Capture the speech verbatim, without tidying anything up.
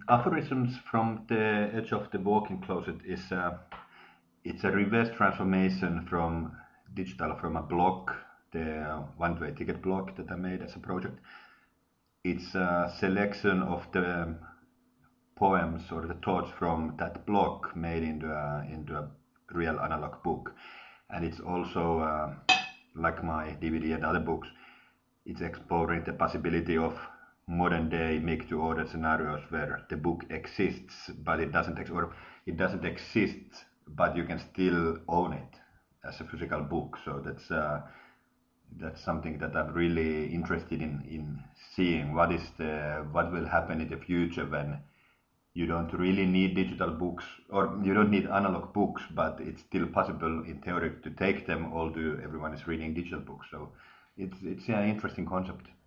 Aphorisms from the Edge of the Walking Closet is uh, it's a reverse transformation from digital from a blog, the uh, one-way ticket blog that I made as a project. It's a selection of the poems or the thoughts from that blog made into a, into a real analog book. And it's also, uh, like my D V D and other books, it's exploring the possibility of modern day make to order scenarios where the book exists, but it doesn't ex- or it doesn't exist, but you can still own it as a physical book. So that's uh, that's something that I'm really interested in in seeing what is the what will happen in the future when you don't really need digital books or you don't need analog books, but it's still possible in theory to take them, although everyone is reading digital books. So it's it's an interesting concept.